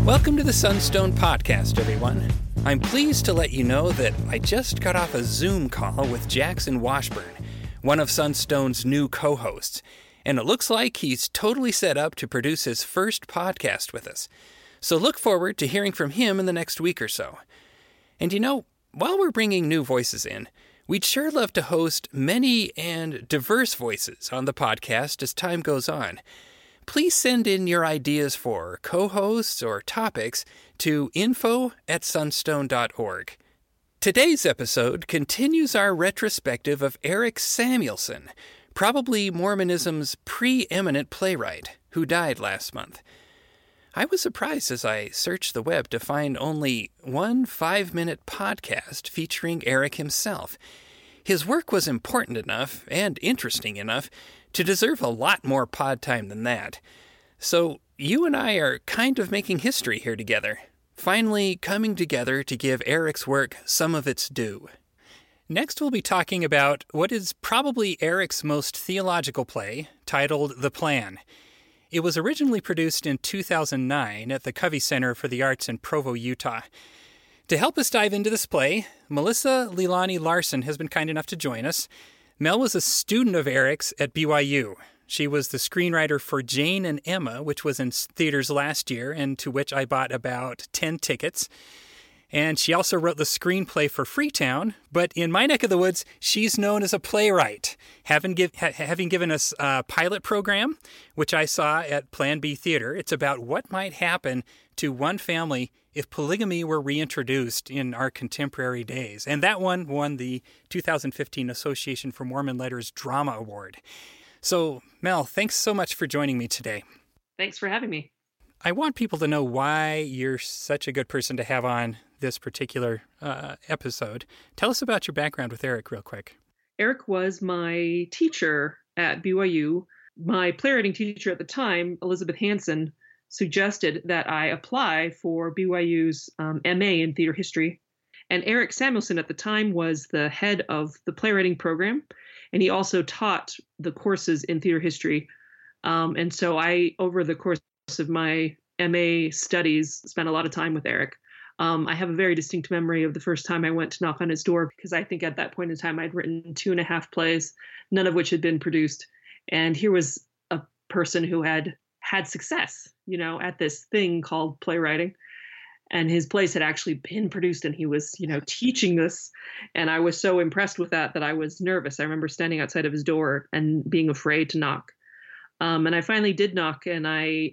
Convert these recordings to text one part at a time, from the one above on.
Welcome to the Sunstone Podcast, everyone. I'm pleased to let you know that I just got off a Zoom call with Jackson Washburn, one of Sunstone's new co-hosts, and it looks like he's totally set up to produce his first podcast with us. So look forward to hearing from him in the next week or so. And you know, while we're bringing new voices in, we'd sure love to host many and diverse voices on the podcast as time goes on. Please send in your ideas for co-hosts or topics to info@sunstone.org. Today's episode continues our retrospective of Eric Samuelson, probably Mormonism's preeminent playwright, who died last month. I was surprised as I searched the web to find only one 5-minute podcast featuring Eric himself. His work was important enough and interesting enough to deserve a lot more pod time than that. So you and I are kind of making history here together, finally coming together to give Eric's work some of its due. Next we'll be talking about what is probably Eric's most theological play, titled The Plan. It was originally produced in 2009 at the Covey Center for the Arts in Provo, Utah. To help us dive into this play, Melissa Leilani Larson has been kind enough to join us. Mel was a student of Eric's at BYU. She was the screenwriter for Jane and Emma, which was in theaters last year, and to which I bought about 10 tickets. And she also wrote the screenplay for Freetown, but in my neck of the woods, she's known as a playwright, having given us a pilot program, which I saw at Plan B Theater. It's about what might happen to one family if polygamy were reintroduced in our contemporary days. And that one won the 2015 Association for Mormon Letters Drama Award. So, Mel, thanks so much for joining me today. Thanks for having me. I want people to know why you're such a good person to have on this particular episode. Tell us about your background with Eric real quick. Eric was my teacher at BYU. My playwriting teacher at the time, Elizabeth Hansen, suggested that I apply for BYU's MA in theater history. And Eric Samuelson at the time was the head of the playwriting program, and he also taught the courses in theater history. And so I, over the course of my MA studies, spent a lot of time with Eric. I have a very distinct memory of the first time I went to knock on his door, because I think at that point in time I'd written 2.5 plays, none of which had been produced. And here was a person who had success, at this thing called playwriting. And his plays had actually been produced, and he was, teaching this. And I was so impressed with that I was nervous. I remember standing outside of his door and being afraid to knock. And I finally did knock, and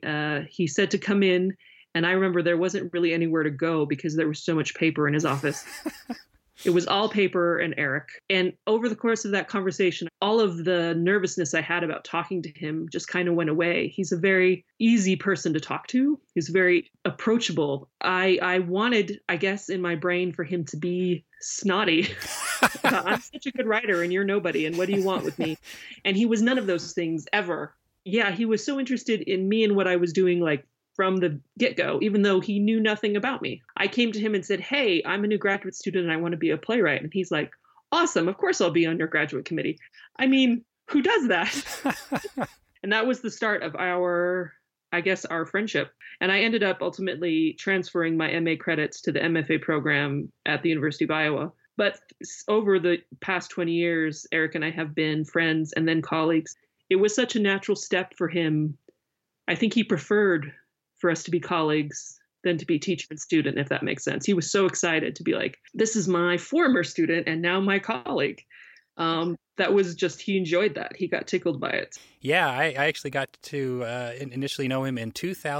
he said to come in. And I remember there wasn't really anywhere to go because there was so much paper in his office. It was all paper and Eric. And over the course of that conversation, all of the nervousness I had about talking to him just kind of went away. He's a very easy person to talk to. He's very approachable. I wanted, I guess, in my brain for him to be snotty. I'm such a good writer and you're nobody. And what do you want with me? And he was none of those things ever. Yeah, he was so interested in me and what I was doing, from the get-go, even though he knew nothing about me. I came to him and said, hey, I'm a new graduate student and I want to be a playwright. And he's like, awesome, of course I'll be on your graduate committee. I mean, who does that? And that was the start of our friendship. And I ended up ultimately transferring my MA credits to the MFA program at the University of Iowa. But over the past 20 years, Eric and I have been friends and then colleagues. It was such a natural step for him. I think he preferred for us to be colleagues than to be teacher and student, if that makes sense. He was so excited to be like, this is my former student and now my colleague. That was just, he enjoyed that. He got tickled by it. Yeah, I actually got to initially know him in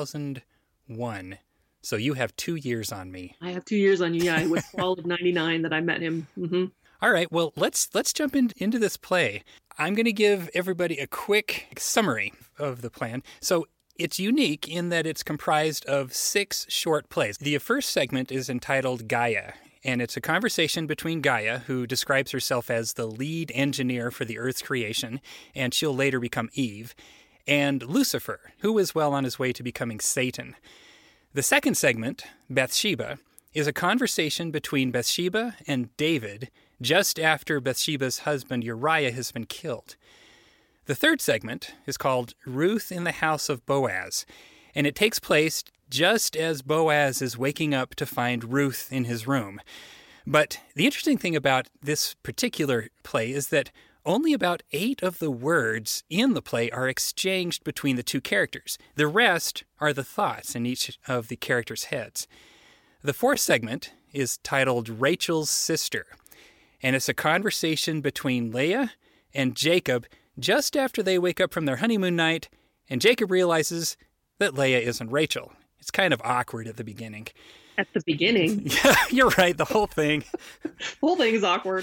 2001. So you have 2 years on me. I have 2 years on you. Yeah, it was fall of 99 that I met him. Mm-hmm. All right, well, let's jump into this play. I'm going to give everybody a quick summary of the plan. So it's unique in that it's comprised of 6 short plays. The first segment is entitled Gaia, and it's a conversation between Gaia, who describes herself as the lead engineer for the Earth's creation, and she'll later become Eve, and Lucifer, who is well on his way to becoming Satan. The second segment, Bathsheba, is a conversation between Bathsheba and David just after Bathsheba's husband Uriah has been killed. The third segment is called Ruth in the House of Boaz, and it takes place just as Boaz is waking up to find Ruth in his room. But the interesting thing about this particular play is that only about 8 of the words in the play are exchanged between the two characters. The rest are the thoughts in each of the characters' heads. The fourth segment is titled Rachel's Sister, and it's a conversation between Leah and Jacob just after they wake up from their honeymoon night, and Jacob realizes that Leah isn't Rachel. It's kind of awkward at the beginning. At the beginning? Yeah, you're right, the whole thing. The whole thing is awkward.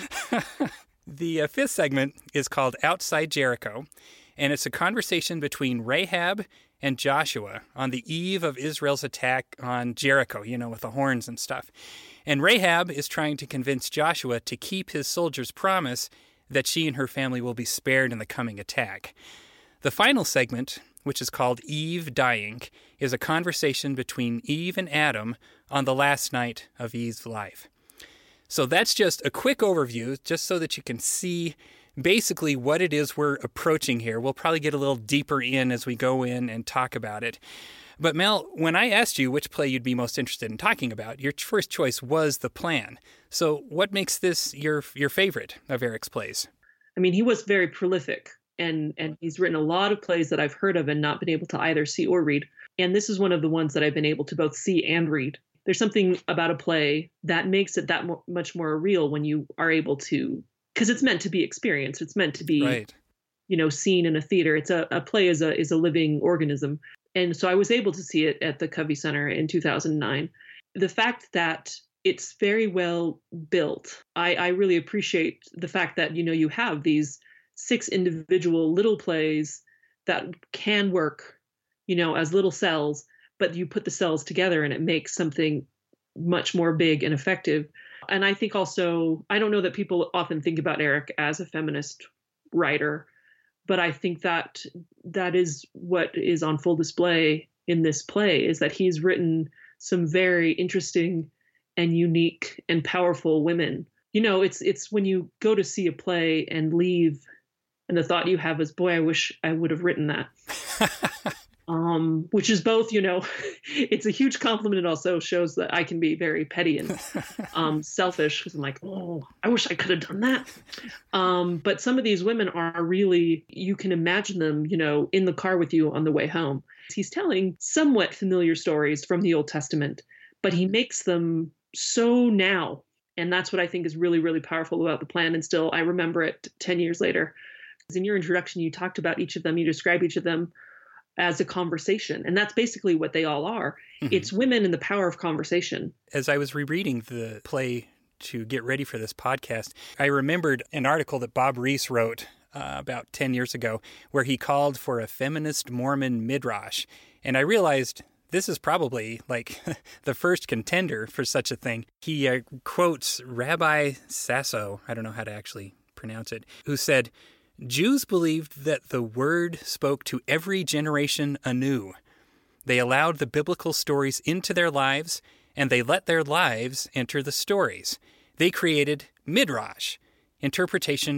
The fifth segment is called Outside Jericho, and it's a conversation between Rahab and Joshua on the eve of Israel's attack on Jericho, with the horns and stuff. And Rahab is trying to convince Joshua to keep his soldiers' promise that she and her family will be spared in the coming attack. The final segment, which is called Eve Dying, is a conversation between Eve and Adam on the last night of Eve's life. So that's just a quick overview, just so that you can see basically what it is we're approaching here. We'll probably get a little deeper in as we go in and talk about it. But Mel, when I asked you which play you'd be most interested in talking about, your first choice was The Plan. So what makes this your favorite of Eric's plays? I mean, he was very prolific, and he's written a lot of plays that I've heard of and not been able to either see or read. And this is one of the ones that I've been able to both see and read. There's something about a play that makes it that much more real when you are able to, because it's meant to be experienced. It's meant to be, right, seen in a theater. It's a play is a living organism. And so I was able to see it at the Covey Center in 2009. The fact that it's very well built, I really appreciate the fact that, you have these 6 individual little plays that can work, as little cells, but you put the cells together and it makes something much more big and effective. And I think also, I don't know that people often think about Eric as a feminist writer, but I think that is what is on full display in this play, is that he's written some very interesting and unique and powerful women. It's when you go to see a play and leave, and the thought you have is, boy, I wish I would have written that. Which is both, it's a huge compliment. It also shows that I can be very petty and selfish, because I'm like, oh, I wish I could have done that. But some of these women are really, you can imagine them, in the car with you on the way home. He's telling somewhat familiar stories from the Old Testament, but he makes them so now. And that's what I think is really, really powerful about The Plan. And still, I remember it 10 years later. In your introduction, you talked about each of them. You describe each of them as a conversation. And that's basically what they all are. Mm-hmm. It's women and the power of conversation. As I was rereading the play to get ready for this podcast, I remembered an article that Bob Rees wrote about 10 years ago, where he called for a feminist Mormon midrash. And I realized this is probably like the first contender for such a thing. He quotes Rabbi Sasso, I don't know how to actually pronounce it, who said, "Jews believed that the Word spoke to every generation anew. They allowed the biblical stories into their lives, and they let their lives enter the stories. They created midrash, interpretations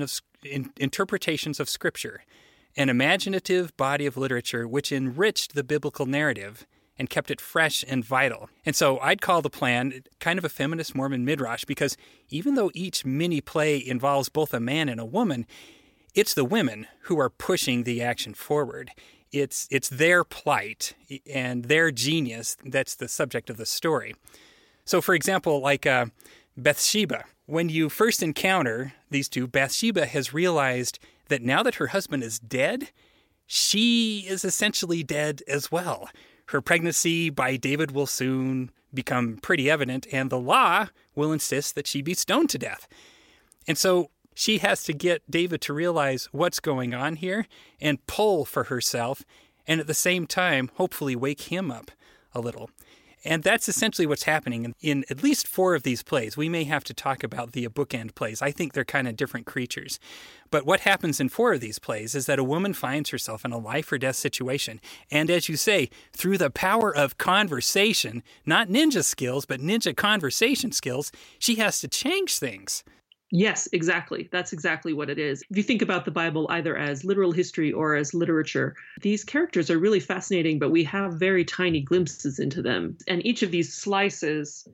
of Scripture, an imaginative body of literature which enriched the biblical narrative and kept it fresh and vital." And so I'd call The Plan kind of a feminist Mormon midrash, because even though each mini play involves both a man and a woman, it's the women who are pushing the action forward. It's their plight and their genius that's the subject of the story. So, for example, like Bathsheba, when you first encounter these two, Bathsheba has realized that now that her husband is dead, she is essentially dead as well. Her pregnancy by David will soon become pretty evident, and the law will insist that she be stoned to death. And so she has to get David to realize what's going on here and pull for herself, and at the same time, hopefully wake him up a little. And that's essentially what's happening in at least 4 of these plays. We may have to talk about the bookend plays. I think they're kind of different creatures. But what happens in 4 of these plays is that a woman finds herself in a life or death situation. And as you say, through the power of conversation, not ninja skills, but ninja conversation skills, she has to change things. Yes, exactly. That's exactly what it is. If you think about the Bible either as literal history or as literature, these characters are really fascinating, but we have very tiny glimpses into them. And each of these slices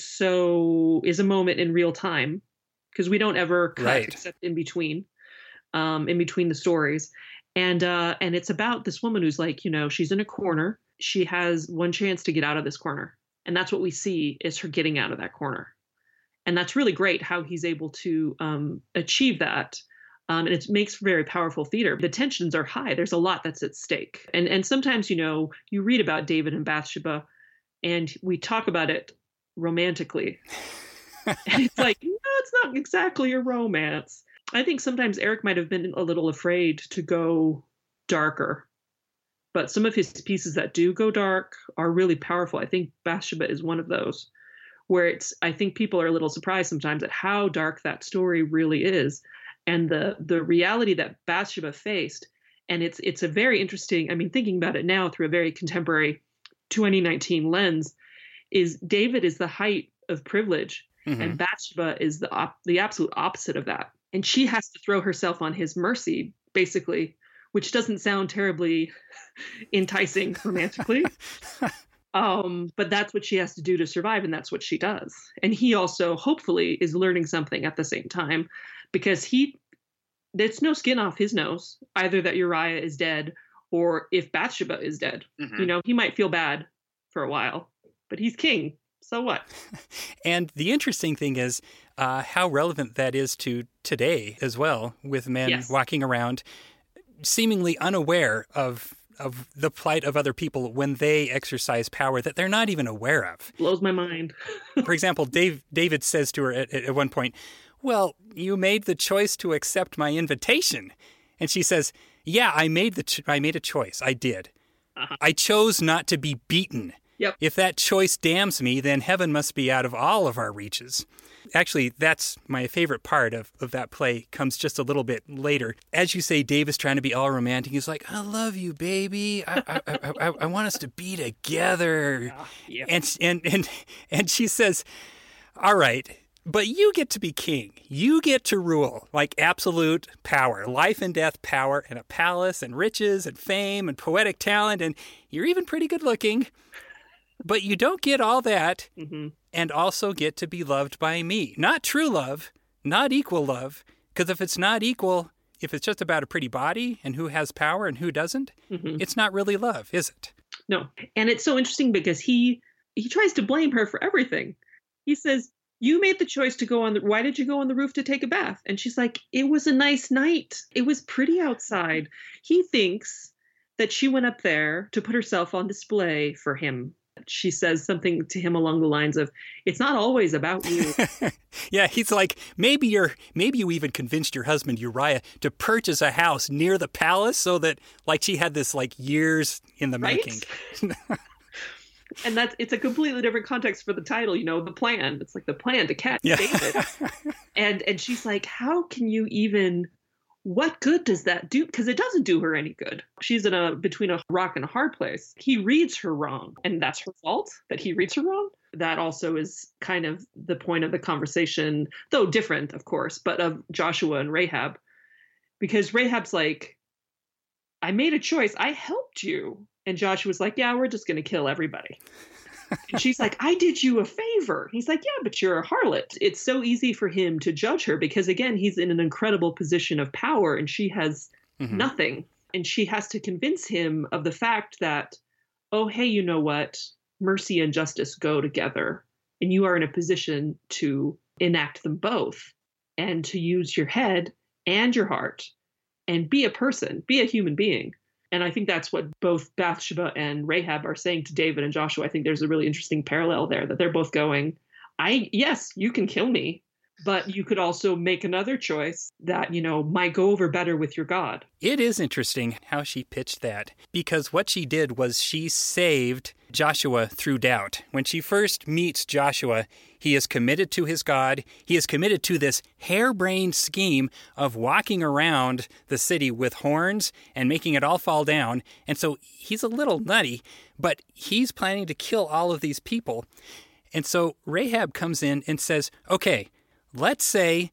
is a moment in real time because we don't ever cut Right. except in between the stories. And it's about this woman who's like, she's in a corner. She has one chance to get out of this corner. And that's what we see is her getting out of that corner. And that's really great how he's able to achieve that. And it makes very powerful theater. The tensions are high. There's a lot that's at stake. And sometimes, you read about David and Bathsheba and we talk about it romantically. And it's like, no, it's not exactly a romance. I think sometimes Eric might have been a little afraid to go darker. But some of his pieces that do go dark are really powerful. I think Bathsheba is one of those where I think people are a little surprised sometimes at how dark that story really is and the reality that Bathsheba faced. And it's a very interesting, thinking about it now through a very contemporary 2019 lens, is David is the height of privilege and Bathsheba is the absolute opposite of that. And she has to throw herself on his mercy, basically, which doesn't sound terribly enticing romantically. But that's what she has to do to survive, and that's what she does. And he also, hopefully, is learning something at the same time, because there's no skin off his nose, either that Uriah is dead or if Bathsheba is dead. He might feel bad for a while, but he's king. So what? And the interesting thing is how relevant that is to today as well, with men walking around seemingly unaware of the plight of other people when they exercise power that they're not even aware of. Blows my mind. For example, David says to her at one point, "Well, you made the choice to accept my invitation." And she says, "Yeah, I made a choice. I did. I chose not to be beaten. Yep. If that choice damns me, then heaven must be out of all of our reaches." Actually, that's my favorite part of that play, comes just a little bit later. As you say, Dave is trying to be all romantic. He's like, "I love you, baby. I want us to be together." Yeah. And she says, "All right, but you get to be king. You get to rule, like absolute power, life and death power, and a palace and riches and fame and poetic talent, and you're even pretty good looking. But you don't get all that and also get to be loved by me. Not true love, not equal love, because if it's not equal, if it's just about a pretty body and who has power and who doesn't, it's not really love, is it?" No. And it's so interesting because he tries to blame her for everything. He says, "You made the choice to go why did you go on the roof to take a bath?" And she's like, "It was a nice night. It was pretty outside." He thinks that she went up there to put herself on display for him. She says something to him along the lines of, "It's not always about you." Yeah, he's like, maybe you even convinced your husband Uriah to purchase a house near the palace so that, like, she had this, like, years in the making. And it's a completely different context for the title, the plan. It's like the plan to catch David. And she's like, "How can you even, what good does that do?" Because it doesn't do her any good. She's between a rock and a hard place. He reads her wrong, and that's her fault that he reads her wrong. That also is kind of the point of the conversation, though different, of course, but of Joshua and Rahab. Because Rahab's like, "I made a choice. I helped you." And Joshua's like, "Yeah, we're just going to kill everybody." And she's like, "I did you a favor." He's like, "Yeah, but you're a harlot." It's so easy for him to judge her because, again, he's in an incredible position of power and she has nothing. And she has to convince him of the fact that, oh, hey, you know what? Mercy and justice go together. And you are in a position to enact them both and to use your head and your heart and be a person, be a human being. And I think that's what both Bathsheba and Rahab are saying to David and Joshua. I think there's a really interesting parallel there that they're both going, yes, you can kill me, but you could also make another choice that, might go over better with your God. It is interesting how she pitched that, because what she did was she saved Joshua through doubt. When she first meets Joshua, he is committed to his God. He is committed to this harebrained scheme of walking around the city with horns and making it all fall down. And so he's a little nutty, but he's planning to kill all of these people. And so Rahab comes in and says, "Okay, let's say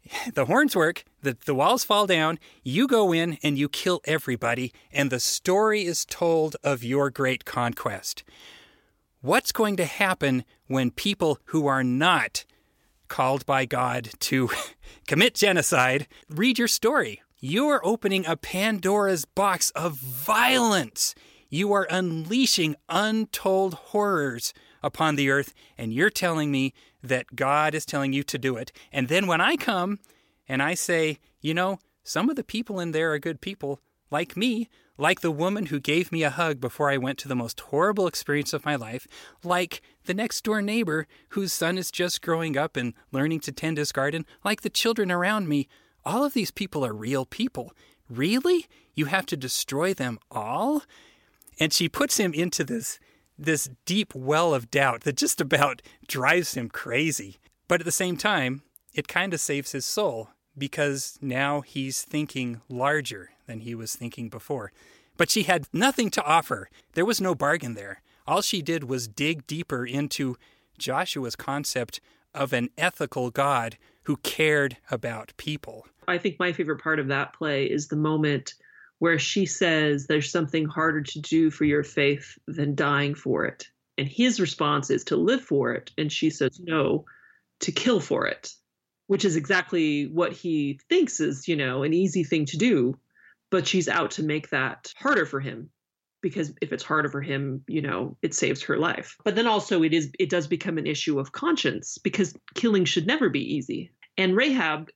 The horns work, the walls fall down, you go in and you kill everybody, and the story is told of your great conquest. What's going to happen when people who are not called by God to commit genocide read your story? You are opening a Pandora's box of violence. You are unleashing untold horrors upon the earth, and you're telling me that God is telling you to do it. And then when I come and I say, some of the people in there are good people, like me, like the woman who gave me a hug before I went to the most horrible experience of my life, like the next door neighbor whose son is just growing up and learning to tend his garden, like the children around me, all of these people are real people. Really? You have to destroy them all? And she puts him into this deep well of doubt that just about drives him crazy. But at the same time, it kind of saves his soul, because now he's thinking larger than he was thinking before. But she had nothing to offer. There was no bargain there. All she did was dig deeper into Joshua's concept of an ethical God who cared about people. I think my favorite part of that play is the moment where she says there's something harder to do for your faith than dying for it. And his response is to live for it. And she says, no, to kill for it, which is exactly what he thinks is, an easy thing to do. But she's out to make that harder for him, because if it's harder for him, it saves her life. But then also it does become an issue of conscience, because killing should never be easy. And Rahab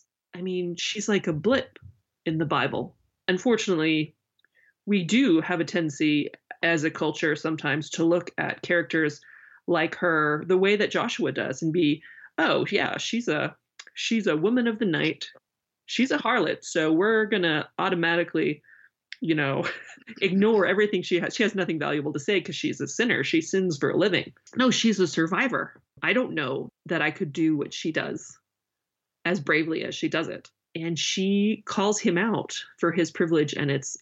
she's like a blip in the Bible. Unfortunately, we do have a tendency as a culture sometimes to look at characters like her the way that Joshua does and be, oh yeah, she's a woman of the night. She's a harlot. So we're going to automatically, ignore everything she has. She has nothing valuable to say because she's a sinner. She sins for a living. No, she's a survivor. I don't know that I could do what she does as bravely as she does it. And she calls him out for his privilege, and it's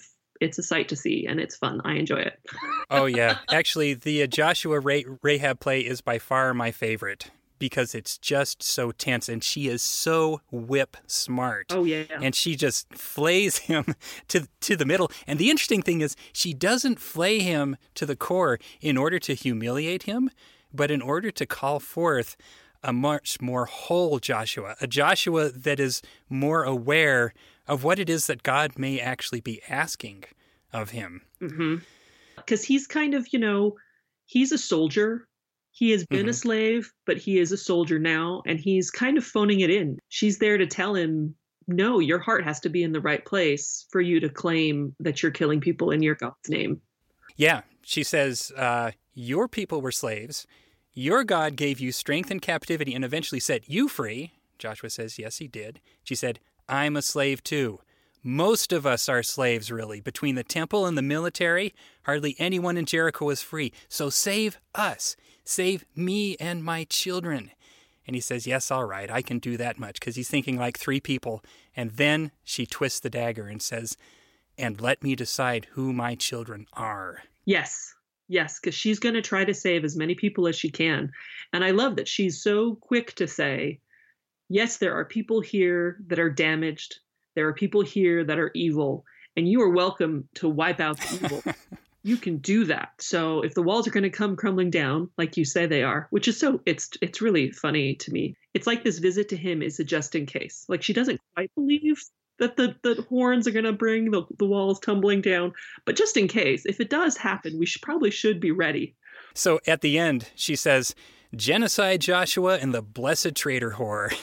a sight to see, and it's fun. I enjoy it. Oh, yeah. Actually, the Joshua Rahab play is by far my favorite, because it's just so tense, and she is so whip smart. Oh, yeah. And she just flays him to the middle. And the interesting thing is, she doesn't flay him to the core in order to humiliate him, but in order to call forth a much more whole Joshua, a Joshua that is more aware of what it is that God may actually be asking of him. Because he's kind of, he's a soldier. He has been a slave, but he is a soldier now, and he's kind of phoning it in. She's there to tell him, no, your heart has to be in the right place for you to claim that you're killing people in your God's name. Yeah, she says, your people were slaves. Your God gave you strength in captivity and eventually set you free. Joshua says, yes, he did. She said, I'm a slave too. Most of us are slaves, really. Between the temple and the military, hardly anyone in Jericho is free. So save us. Save me and my children. And he says, yes, all right, I can do that much, because he's thinking like three people. And then she twists the dagger and says, and let me decide who my children are. Yes, because she's going to try to save as many people as she can. And I love that she's so quick to say, yes, there are people here that are damaged. There are people here that are evil, and you are welcome to wipe out the evil. You can do that. So if the walls are going to come crumbling down, like you say they are, which is it's really funny to me. It's like this visit to him is a just in case. Like she doesn't quite believe that the horns are going to bring the walls tumbling down. But just in case, if it does happen, we probably should be ready. So at the end, she says, genocide Joshua and the blessed traitor whore.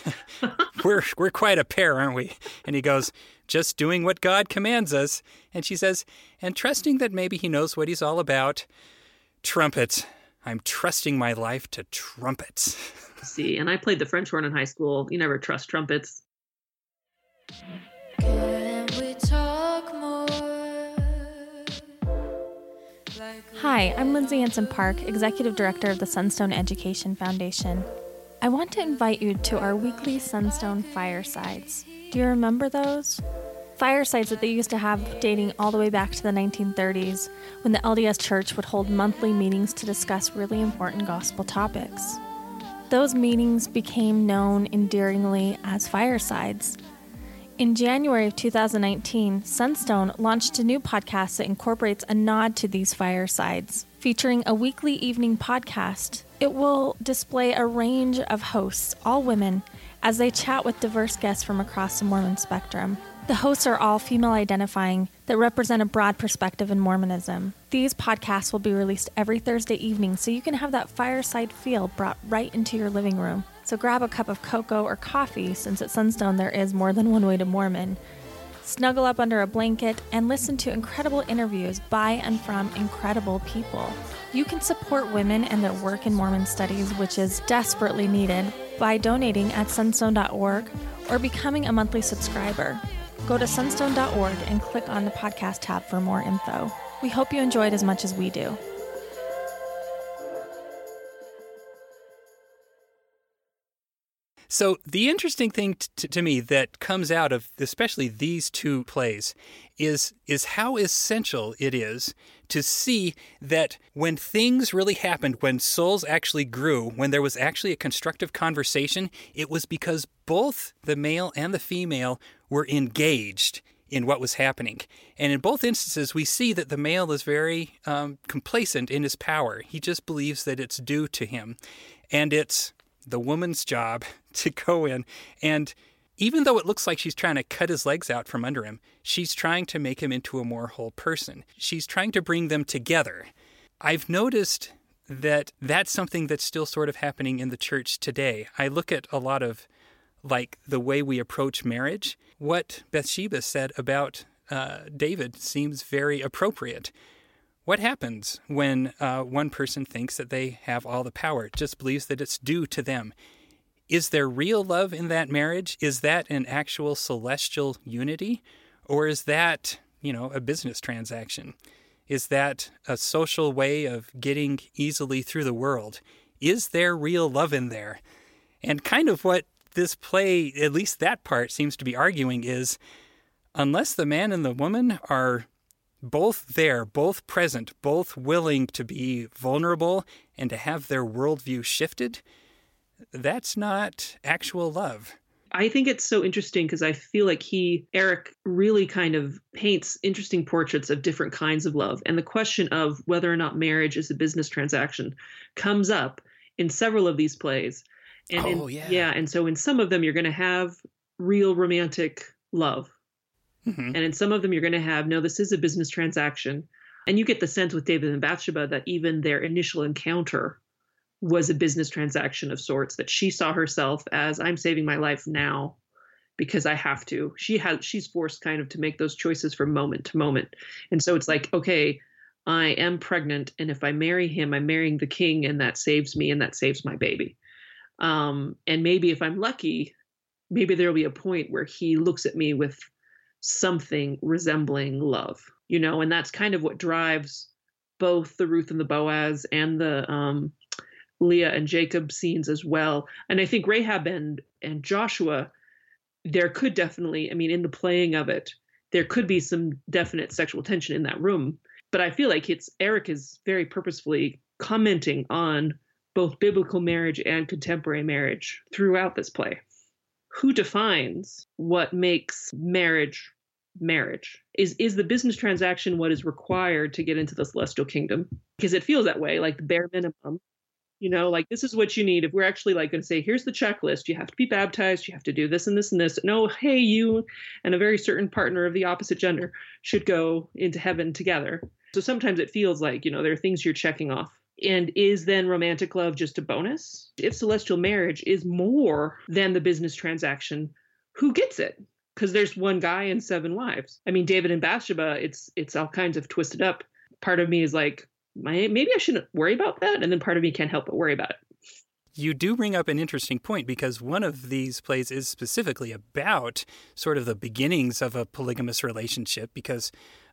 We're quite a pair, aren't we? And he goes, just doing what God commands us. And she says, and trusting that maybe he knows what he's all about. Trumpets. I'm trusting my life to trumpets. See, and I played the French horn in high school. You never trust trumpets. Can we talk more? Hi, I'm Lindsay Hansen Park, Executive Director of the Sunstone Education Foundation. I want to invite you to our weekly Sunstone Firesides. Do you remember those? Firesides that they used to have dating all the way back to the 1930s, when the LDS Church would hold monthly meetings to discuss really important gospel topics. Those meetings became known endearingly as firesides. In January of 2019, Sunstone launched a new podcast that incorporates a nod to these firesides, featuring a weekly evening podcast. It will display a range of hosts, all women, as they chat with diverse guests from across the Mormon spectrum. The hosts are all female identifying that represent a broad perspective in Mormonism. These podcasts will be released every Thursday evening, so you can have that fireside feel brought right into your living room. So grab a cup of cocoa or coffee, since at Sunstone there is more than one way to Mormon. Snuggle up under a blanket and listen to incredible interviews by and from incredible people. You can support women and their work in Mormon studies, which is desperately needed, by donating at sunstone.org or becoming a monthly subscriber. Go to sunstone.org and click on the podcast tab for more info. We hope you enjoyed as much as we do. So the interesting thing to me that comes out of especially these two plays is how essential it is to see that when things really happened, when souls actually grew, when there was actually a constructive conversation, it was because both the male and the female were engaged in what was happening. And in both instances, we see that the male is very complacent in his power. He just believes that it's due to him. And it's the woman's job to go in, and even though it looks like she's trying to cut his legs out from under him, she's trying to make him into a more whole person. She's trying to bring them together. I've noticed that that's something that's still sort of happening in the church today. I look at a lot of, like, the way we approach marriage. What Bathsheba said about David seems very appropriate. What happens when one person thinks that they have all the power, just believes that it's due to them? Is there real love in that marriage? Is that an actual celestial unity? Or is that, a business transaction? Is that a social way of getting easily through the world? Is there real love in there? And kind of what this play, at least that part, seems to be arguing is, unless the man and the woman are both there, both present, both willing to be vulnerable and to have their worldview shifted, that's not actual love. I think it's so interesting because I feel like Eric really kind of paints interesting portraits of different kinds of love. And the question of whether or not marriage is a business transaction comes up in several of these plays. And and so in some of them, you're going to have real romantic love. Mm-hmm. And in some of them, you're going to have, no, this is a business transaction. And you get the sense with David and Bathsheba that even their initial encounter was a business transaction of sorts, that she saw herself as, I'm saving my life now because I have to. She's forced kind of to make those choices from moment to moment. And so it's like, okay, I am pregnant. And if I marry him, I'm marrying the king, and that saves me and that saves my baby. And maybe if I'm lucky, maybe there'll be a point where he looks at me with something resembling love, and that's kind of what drives both the Ruth and the Boaz and the Leah and Jacob scenes as well. And I think Rahab and Joshua, there could definitely, in the playing of it, there could be some definite sexual tension in that room. But I feel like Eric is very purposefully commenting on both biblical marriage and contemporary marriage throughout this play. Who defines what makes marriage marriage? Is the business transaction what is required to get into the celestial kingdom? Because it feels that way, like the bare minimum. Like, this is what you need. If we're actually going to say, here's the checklist, you have to be baptized, you have to do this and this and this. No, hey, you and a very certain partner of the opposite gender should go into heaven together. So sometimes it feels like, there are things you're checking off. And is then romantic love just a bonus? If celestial marriage is more than the business transaction, who gets it? Because there's one guy and 7 wives. David and Bathsheba, it's all kinds of twisted up. Part of me is like, maybe I shouldn't worry about that. And then part of me can't help but worry about it. You do bring up an interesting point, because one of these plays is specifically about sort of the beginnings of a polygamous relationship, because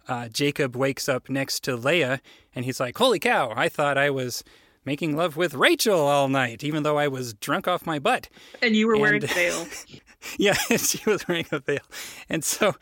Jacob wakes up next to Leah and he's like, holy cow, I thought I was making love with Rachel all night, even though I was drunk off my butt. And you were wearing a veil. Yeah, she was wearing a veil. And so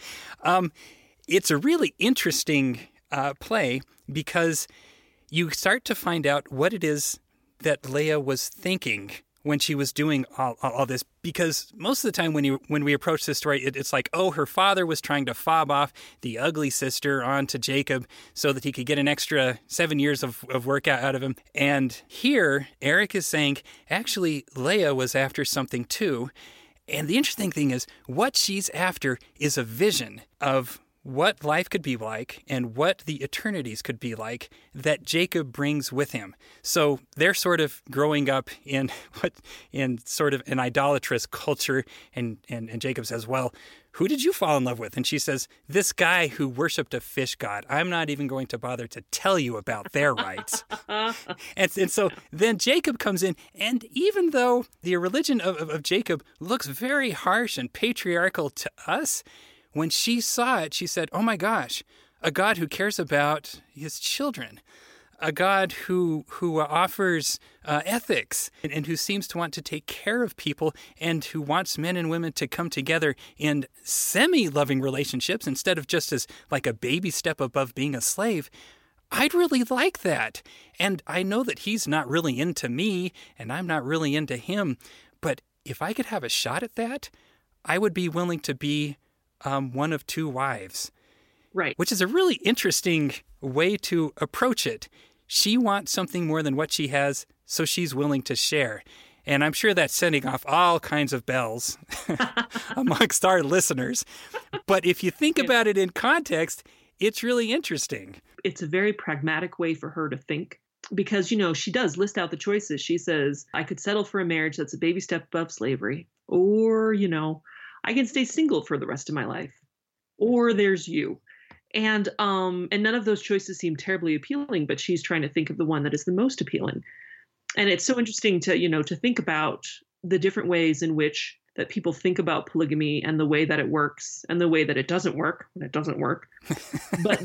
it's a really interesting play, because you start to find out what it is that Leah was thinking when she was doing all this, because most of the time when we approach this story, it's like, oh, her father was trying to fob off the ugly sister onto Jacob so that he could get an extra 7 years of work out of him. And here, Eric is saying, actually, Leah was after something too. And the interesting thing is, what she's after is a vision of what life could be like and what the eternities could be like that Jacob brings with him. So they're sort of growing up in sort of an idolatrous culture, and Jacob says, well, who did you fall in love with? And she says, this guy who worshipped a fish god. I'm not even going to bother to tell you about their rites. and so then Jacob comes in, and even though the religion of Jacob looks very harsh and patriarchal to us, when she saw it, she said, oh my gosh, a God who cares about his children, a God who offers ethics and who seems to want to take care of people and who wants men and women to come together in semi-loving relationships instead of just as like a baby step above being a slave. I'd really like that. And I know that he's not really into me and I'm not really into him. But if I could have a shot at that, I would be willing to be one of two wives. Right. Which is a really interesting way to approach it. She wants something more than what she has, so she's willing to share. And I'm sure that's sending off all kinds of bells amongst our listeners. But if you think about it in context, it's really interesting. It's a very pragmatic way for her to think. Because, she does list out the choices. She says, I could settle for a marriage that's a baby step above slavery. Or, I can stay single for the rest of my life. Or there's you. And none of those choices seem terribly appealing, but she's trying to think of the one that is the most appealing. And it's so interesting to think about the different ways in which that people think about polygamy and the way that it works and the way that it doesn't work when it doesn't work. But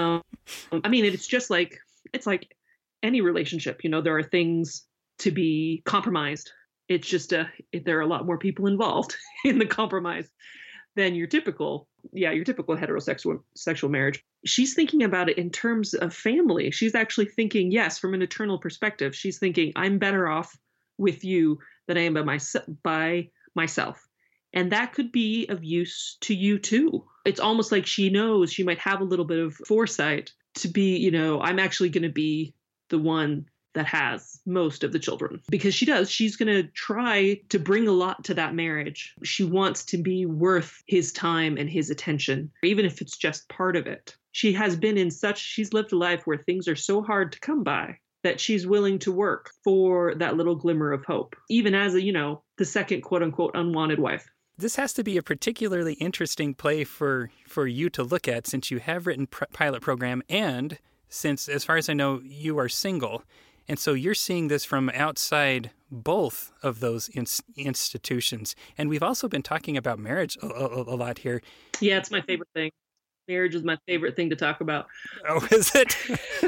it's like any relationship, there are things to be compromised. It's just there are a lot more people involved in the compromise than your typical heterosexual marriage. She's thinking about it in terms of family. She's actually thinking, yes, from an eternal perspective. She's thinking, I'm better off with you than I am by myself. And that could be of use to you too. It's almost like she knows she might have a little bit of foresight to be, I'm actually going to be the one that has most of the children, because she's going to try to bring a lot to that marriage. She wants to be worth his time and his attention, even if it's just part of it. She's lived a life where things are so hard to come by that she's willing to work for that little glimmer of hope, even as the second quote unquote unwanted wife. This has to be a particularly interesting play for you to look at, since you have written pilot program, and since, as far as I know, you are single. And so you're seeing this from outside both of those institutions. And we've also been talking about marriage a lot here. Yeah, it's my favorite thing. Marriage is my favorite thing to talk about. Oh, is it?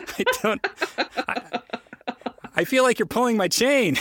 I feel like you're pulling my chain.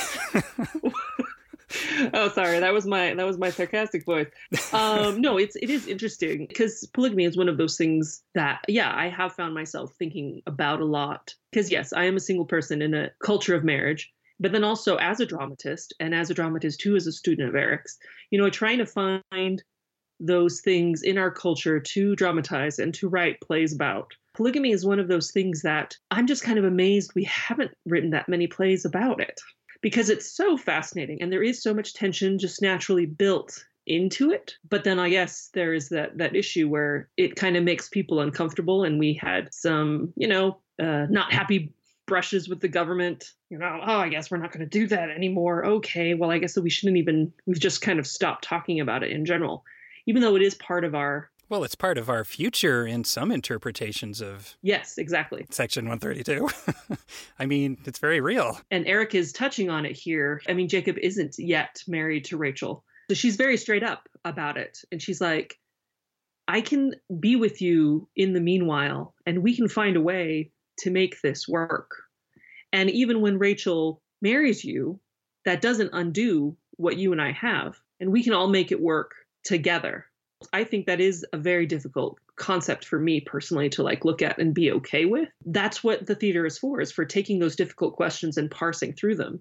Oh, sorry. That was my sarcastic voice. No, it is interesting because polygamy is one of those things that, I have found myself thinking about a lot. Because yes, I am a single person in a culture of marriage, but then also as a dramatist, and as a dramatist too, as a student of Eric's, trying to find those things in our culture to dramatize and to write plays about. Polygamy is one of those things that I'm just kind of amazed we haven't written that many plays about it. Because it's so fascinating and there is so much tension just naturally built into it. But then I guess there is that issue where it kind of makes people uncomfortable. And we had some, not happy brushes with the government. I guess we're not going to do that anymore. Okay, well, I guess that we've just kind of stopped talking about it in general, even though it is part of our... Well, it's part of our future in some interpretations of... Yes, exactly. Section 132. I mean, it's very real. And Eric is touching on it here. I mean, Jacob isn't yet married to Rachel. So she's very straight up about it. And she's like, I can be with you in the meanwhile, and we can find a way to make this work. And even when Rachel marries you, that doesn't undo what you and I have. And we can all make it work together. I think that is a very difficult concept for me personally to look at and be okay with. That's what the theater is for taking those difficult questions and parsing through them.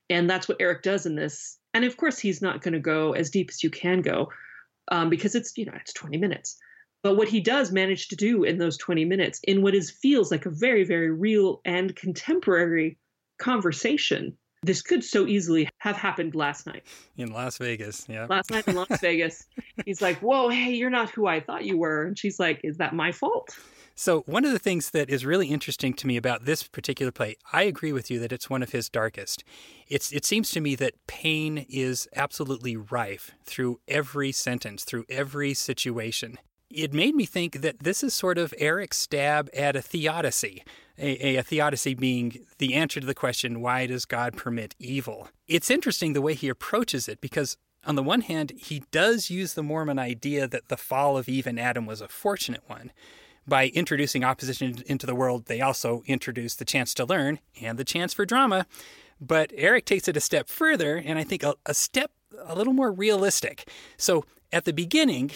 And that's what Eric does in this. And of course, he's not going to go as deep as you can go because it's 20 minutes. But what he does manage to do in those 20 minutes, in what feels like a very, very real and contemporary conversation, this could so easily have happened last night. In Las Vegas, yeah. Last night in Las Vegas. He's like, whoa, hey, you're not who I thought you were. And she's like, is that my fault? So one of the things that is really interesting to me about this particular play, I agree with you that it's one of his darkest. It seems to me that pain is absolutely rife through every sentence, through every situation. It made me think that this is sort of Eric's stab at a theodicy, a theodicy being the answer to the question, why does God permit evil? It's interesting the way he approaches it, because on the one hand, he does use the Mormon idea that the fall of Eve and Adam was a fortunate one. By introducing opposition into the world, they also introduce the chance to learn and the chance for drama. But Eric takes it a step further, and I think a step a little more realistic. So at the beginning,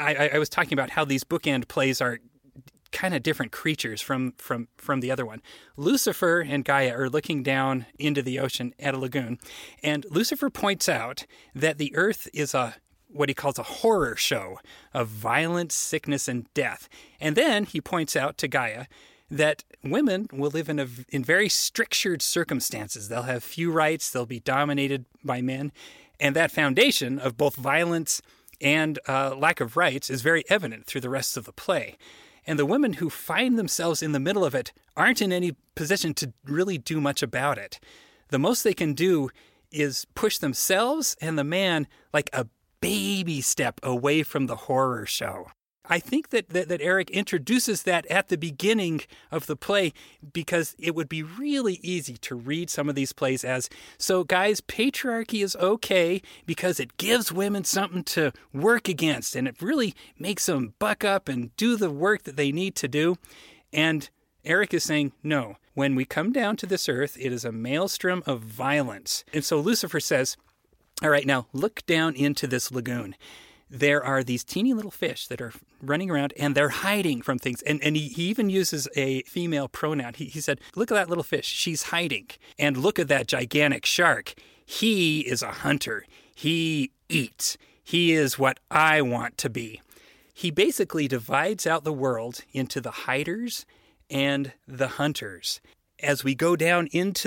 I was talking about how these bookend plays are kind of different creatures from the other one. Lucifer and Gaia are looking down into the ocean at a lagoon, and Lucifer points out that the earth is what he calls a horror show of violence, sickness, and death. And then he points out to Gaia that women will live in very strictured circumstances. They'll have few rights, they'll be dominated by men, and that foundation of both violence and lack of rights is very evident through the rest of the play. And the women who find themselves in the middle of it aren't in any position to really do much about it. The most they can do is push themselves and the man like a baby step away from the horror show. I think that Eric introduces that at the beginning of the play because it would be really easy to read some of these plays as, so guys, patriarchy is okay because it gives women something to work against and it really makes them buck up and do the work that they need to do. And Eric is saying, no, when we come down to this earth, it is a maelstrom of violence. And so Lucifer says, all right, now look down into this lagoon. There are these teeny little fish that are running around and they're hiding from things. And he even uses a female pronoun. He said, look at that little fish. She's hiding. And look at that gigantic shark. He is a hunter. He eats. He is what I want to be. He basically divides out the world into the hiders and the hunters. As we go down into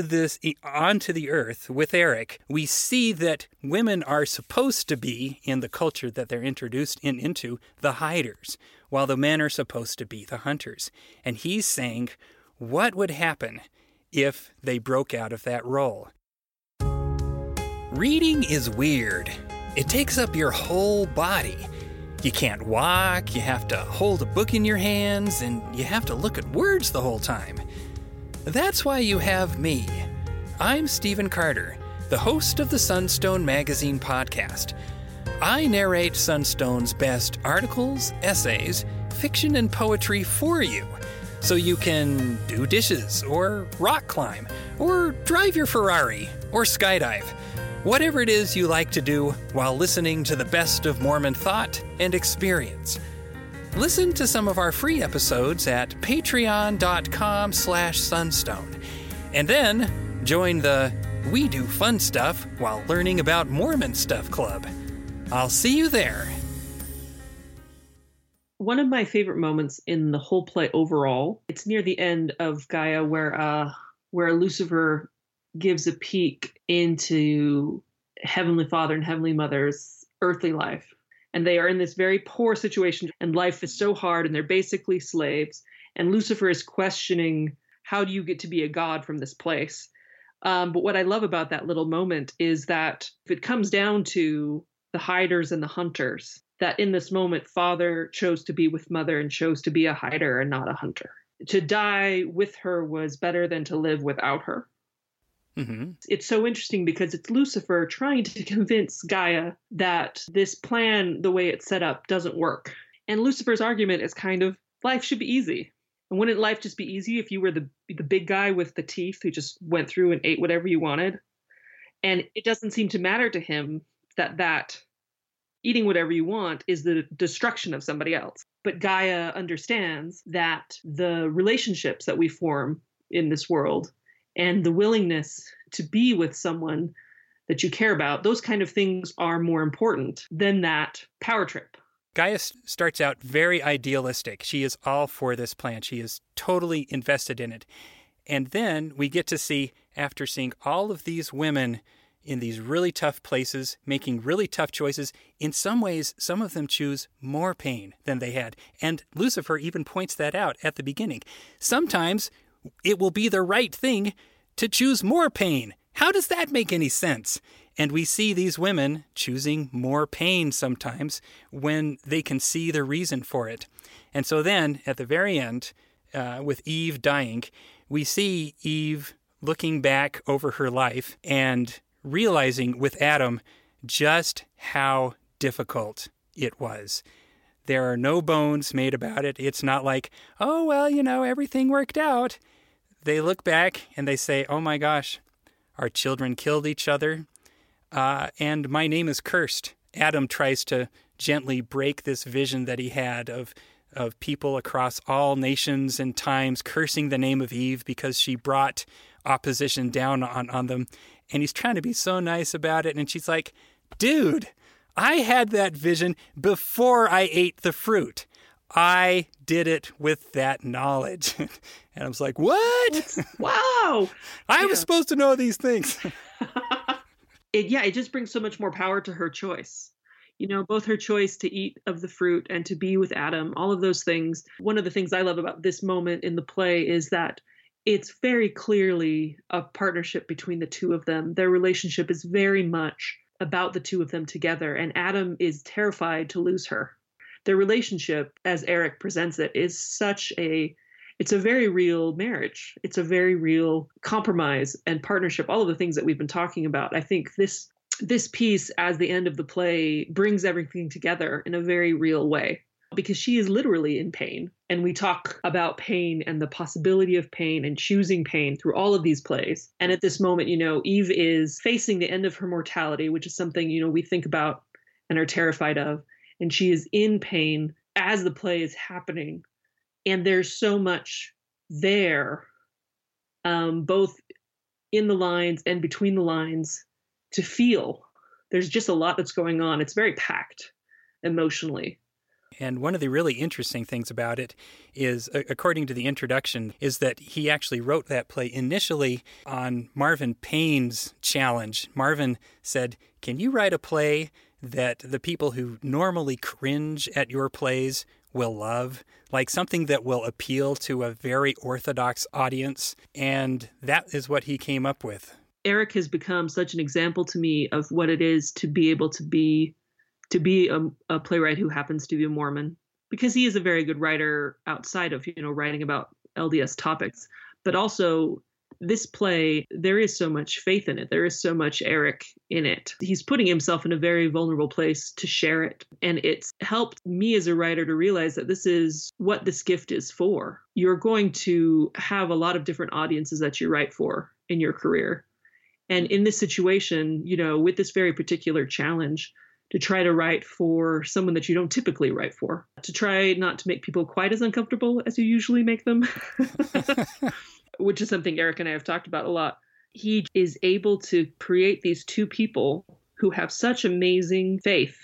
onto the earth with Eric, we see that women are supposed to be, in the culture that they're introduced into, the hiders, while the men are supposed to be the hunters. And he's saying, what would happen if they broke out of that role? Reading is weird. It takes up your whole body. You can't walk, you have to hold a book in your hands, and you have to look at words the whole time. That's why you have me. I'm Stephen Carter, the host of the Sunstone Magazine podcast. I narrate Sunstone's best articles, essays, fiction, and poetry for you, so you can do dishes, or rock climb, or drive your Ferrari, or skydive. Whatever it is you like to do while listening to the best of Mormon thought and experience. Listen to some of our free episodes at patreon.com/sunstone. And then join the We Do Fun Stuff While Learning About Mormon Stuff Club. I'll see you there. One of my favorite moments in the whole play overall, it's near the end of Gaia where Lucifer gives a peek into Heavenly Father and Heavenly Mother's earthly life. And they are in this very poor situation, and life is so hard, and they're basically slaves. And Lucifer is questioning, how do you get to be a god from this place? But what I love about that little moment is that if it comes down to the hiders and the hunters, that in this moment, Father chose to be with Mother and chose to be a hider and not a hunter. To die with her was better than to live without her. Mm-hmm. It's so interesting because it's Lucifer trying to convince Gaia that this plan, the way it's set up, doesn't work. And Lucifer's argument is kind of, life should be easy. And wouldn't life just be easy if you were the big guy with the teeth who just went through and ate whatever you wanted? And it doesn't seem to matter to him that eating whatever you want is the destruction of somebody else. But Gaia understands that the relationships that we form in this world and the willingness to be with someone that you care about, those kind of things are more important than that power trip. Gaia starts out very idealistic. She is all for this plan. She is totally invested in it. And then we get to see, after seeing all of these women in these really tough places, making really tough choices, in some ways, some of them choose more pain than they had. And Lucifer even points that out at the beginning. Sometimes it will be the right thing to choose more pain. How does that make any sense? And we see these women choosing more pain sometimes when they can see the reason for it. And so then, at the very end, with Eve dying, we see Eve looking back over her life and realizing with Adam just how difficult it was. There are no bones made about it. It's not like, oh, well, everything worked out. They look back and they say, oh my gosh, our children killed each other, and my name is cursed. Adam tries to gently break this vision that he had of people across all nations and times cursing the name of Eve because she brought opposition down on them. And he's trying to be so nice about it. And she's like, dude, I had that vision before I ate the fruit. I did it with that knowledge. And I was like, what? Wow. I was supposed to know these things. It just brings so much more power to her choice. Both her choice to eat of the fruit and to be with Adam, all of those things. One of the things I love about this moment in the play is that it's very clearly a partnership between the two of them. Their relationship is very much about the two of them together, and Adam is terrified to lose her. Their relationship, as Eric presents it, is it's a very real marriage. It's a very real compromise and partnership, all of the things that we've been talking about. I think this piece, as the end of the play, brings everything together in a very real way, because she is literally in pain. And we talk about pain and the possibility of pain and choosing pain through all of these plays. And at this moment, Eve is facing the end of her mortality, which is something, we think about and are terrified of. And she is in pain as the play is happening. And there's so much there, both in the lines and between the lines, to feel. There's just a lot that's going on. It's very packed emotionally. And one of the really interesting things about it is, according to the introduction, is that he actually wrote that play initially on Marvin Payne's challenge. Marvin said, can you write a play that the people who normally cringe at your plays will love? Like something that will appeal to a very orthodox audience? And that is what he came up with. Eric has become such an example to me of what it is to be able to be a playwright who happens to be a Mormon, because he is a very good writer outside of, writing about LDS topics. But also this play, there is so much faith in it. There is so much Eric in it. He's putting himself in a very vulnerable place to share it. And it's helped me as a writer to realize that this is what this gift is for. You're going to have a lot of different audiences that you write for in your career. And in this situation, with this very particular challenge, to try to write for someone that you don't typically write for, to try not to make people quite as uncomfortable as you usually make them, which is something Eric and I have talked about a lot. He is able to create these two people who have such amazing faith,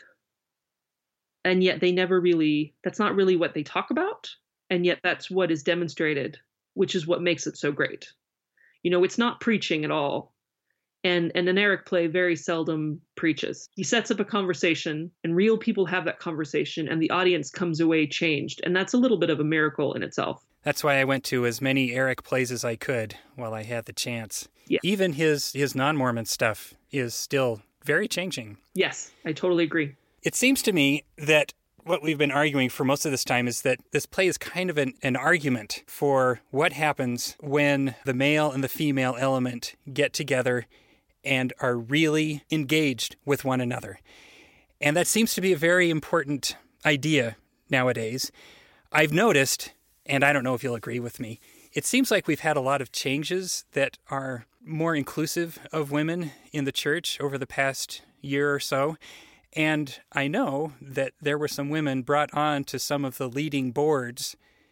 and yet that's not really what they talk about. And yet that's what is demonstrated, which is what makes it so great. It's not preaching at all. And an Eric play very seldom preaches. He sets up a conversation, and real people have that conversation, and the audience comes away changed. And that's a little bit of a miracle in itself. That's why I went to as many Eric plays as I could while I had the chance. Yeah. Even his non-Mormon stuff is still very changing. Yes, I totally agree. It seems to me that what we've been arguing for most of this time is that this play is kind of an argument for what happens when the male and the female element get together and are really engaged with one another. And that seems to be a very important idea nowadays. I've noticed, and I don't know if you'll agree with me, it seems like we've had a lot of changes that are more inclusive of women in the church over the past year or so. And I know that there were some women brought on to some of the leading boards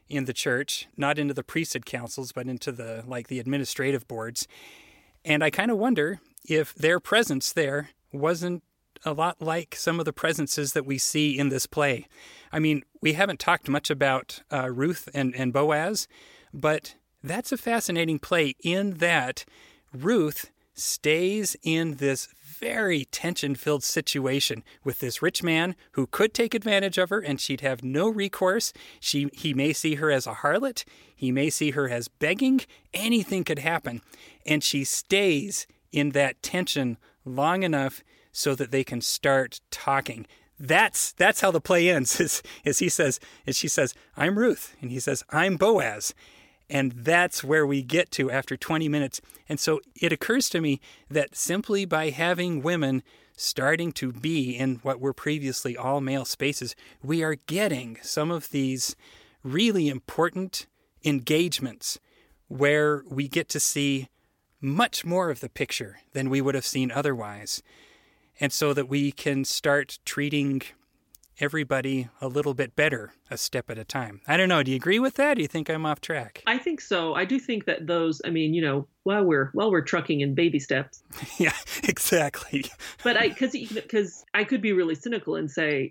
in the church, not into the priesthood councils, but into the administrative boards. And I kind of wonder if their presence there wasn't a lot like some of the presences that we see in this play. I mean, we haven't talked much about Ruth and Boaz, but that's a fascinating play in that Ruth stays in this very tension-filled situation with this rich man who could take advantage of her and she'd have no recourse. He may see her as a harlot. He may see her as begging. Anything could happen. And she stays in that tension long enough so that they can start talking. That's how the play ends, is she says, I'm Ruth. And he says, I'm Boaz. And that's where we get to after 20 minutes. And so it occurs to me that simply by having women starting to be in what were previously all male spaces, we are getting some of these really important engagements where we get to see much more of the picture than we would have seen otherwise. And so that we can start treating everybody a little bit better a step at a time. I don't know. Do you agree with that? Do you think I'm off track? I think so. I do think that those, I mean, while we're trucking in baby steps. Yeah, exactly. But because I could be really cynical and say,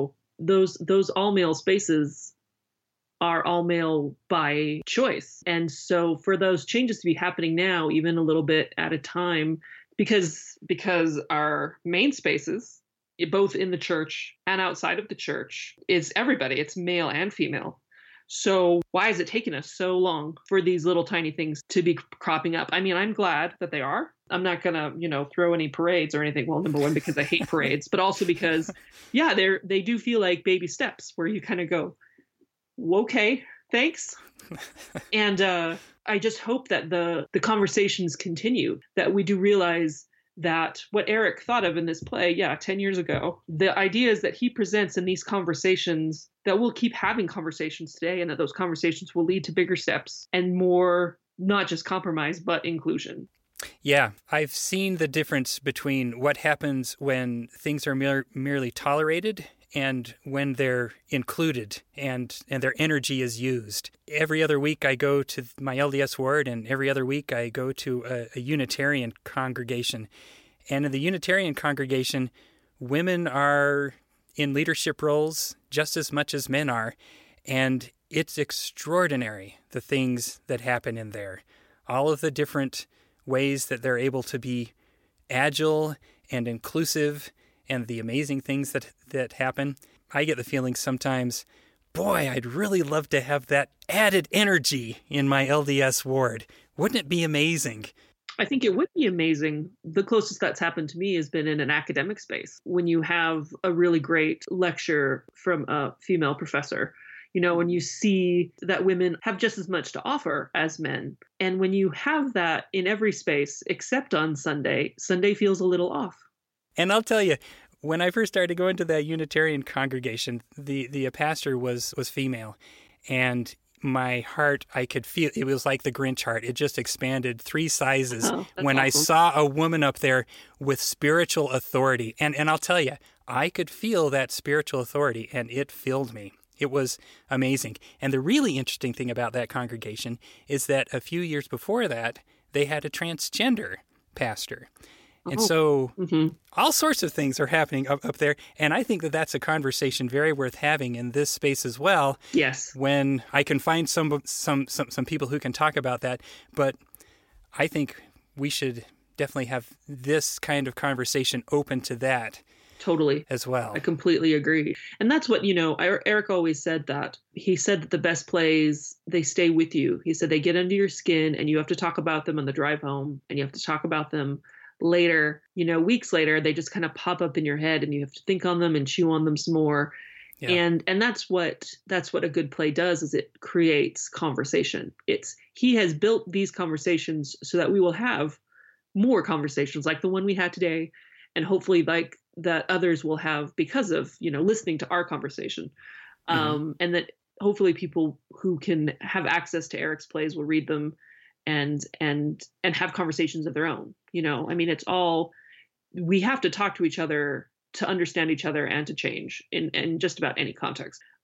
those all male spaces are all male by choice. And so for those changes to be happening now, even a little bit at a time, because our main spaces, both in the church and outside of the church, is everybody. It's male and female. So why is it taking us so long for these little tiny things to be cropping up? I mean, I'm glad that they are. I'm not going to, throw any parades or anything. Well, number one, because I hate parades, but also because, yeah, they do feel like baby steps where you kind of go, okay, thanks. And I just hope that the conversations continue, that we do realize that what Eric thought of in this play, 10 years ago, the ideas that he presents in these conversations, that we'll keep having conversations today, and that those conversations will lead to bigger steps and more, not just compromise, but inclusion. Yeah, I've seen the difference between what happens when things are merely tolerated and when they're included and their energy is used. Every other week I go to my LDS ward, and every other week I go to a Unitarian congregation. And in the Unitarian congregation, women are in leadership roles just as much as men are. And it's extraordinary, the things that happen in there. All of the different ways that they're able to be agile and inclusive, and the amazing things that happen. I get the feeling sometimes, boy, I'd really love to have that added energy in my LDS ward. Wouldn't it be amazing? I think it would be amazing. The closest that's happened to me has been in an academic space. When you have a really great lecture from a female professor, when you see that women have just as much to offer as men. And when you have that in every space, except on Sunday, Sunday feels a little off. And I'll tell you, when I first started going to that Unitarian congregation, the pastor was female, and my heart, I could feel, it was like the Grinch heart. It just expanded 3 sizes when awesome. I saw a woman up there with spiritual authority. And I'll tell you, I could feel that spiritual authority, and it filled me. It was amazing. And the really interesting thing about that congregation is that a few years before that, they had a transgender pastor. And so all sorts of things are happening up there. And I think that that's a conversation very worth having in this space as well. Yes. When I can find some people who can talk about that. But I think we should definitely have this kind of conversation open to that. Totally. As well. I completely agree. And that's what, Eric always said that. He said that the best plays, they stay with you. He said they get under your skin, and you have to talk about them on the drive home, and you have to talk about them later, weeks later. They just kind of pop up in your head, and you have to think on them and chew on them some more. Yeah. And that's what a good play does, is it creates conversation. He has built these conversations so that we will have more conversations like the one we had today, and hopefully like that others will have because of, listening to our conversation. And that hopefully people who can have access to Eric's plays will read them and have conversations of their own. It's all, we have to talk to each other to understand each other and to change in just about any context.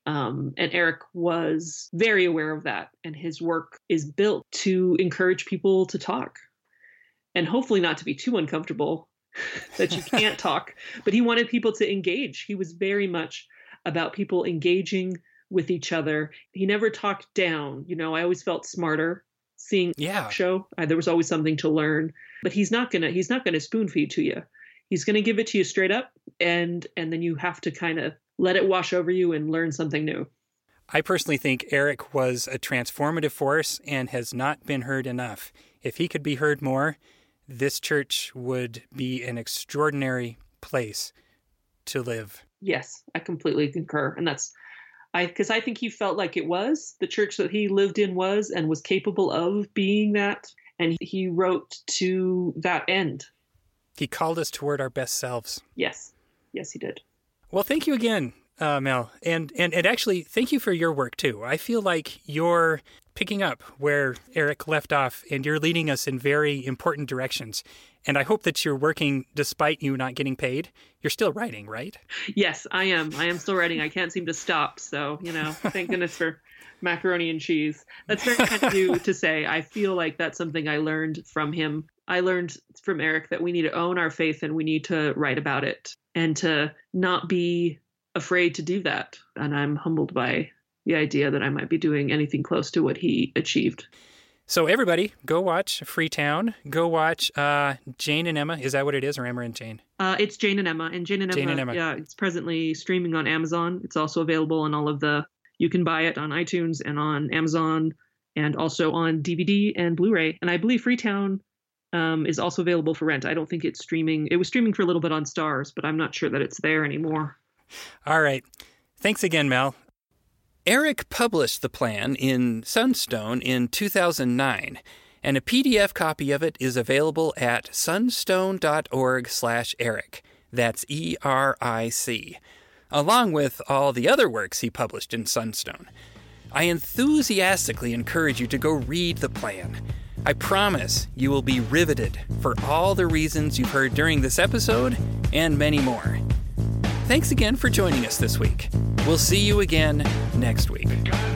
And Eric was very aware of that. And his work is built to encourage people to talk and hopefully not to be too uncomfortable that you can't talk. But he wanted people to engage. He was very much about people engaging with each other. He never talked down. You know, I always felt smarter seeing the show. There was always something to learn. But he's not gonna spoon feed to you. He's gonna give it to you straight up, and then you have to kind of let it wash over you and learn something new. I personally think Eric was a transformative force and has not been heard enough. If he could be heard more, this church would be an extraordinary place to live. Yes, I completely concur. And because I think he felt like it was the church that he lived in was and was capable of being that. And he wrote to that end. He called us toward our best selves. Yes. Yes, he did. Well, thank you again, Mel. And actually, thank you for your work, too. I feel like you're picking up where Eric left off, and you're leading us in very important directions. And I hope that you're working despite you not getting paid. You're still writing, right? Yes, I am. I am still writing. I can't seem to stop. So, thank goodness for macaroni and cheese. That's very kind of you to say. I feel like that's something I learned from him. I learned from Eric that we need to own our faith and we need to write about it and to not be afraid to do that. And I'm humbled by the idea that I might be doing anything close to what he achieved. So everybody, go watch Freetown. Go watch Jane and Emma. Is that what it is, or Emma and Jane? It's Jane and Emma. And Jane and Emma, yeah, it's presently streaming on Amazon. It's also available on you can buy it on iTunes and on Amazon and also on DVD and Blu-ray. And I believe Freetown is also available for rent. I don't think it's streaming. It was streaming for a little bit on Starz, but I'm not sure that it's there anymore. All right. Thanks again, Mel. Eric published the plan in Sunstone in 2009, and a PDF copy of it is available at sunstone.org/Eric. That's ERIC, along with all the other works he published in Sunstone. I enthusiastically encourage you to go read the plan. I promise you will be riveted for all the reasons you've heard during this episode and many more. Thanks again for joining us this week. We'll see you again next week.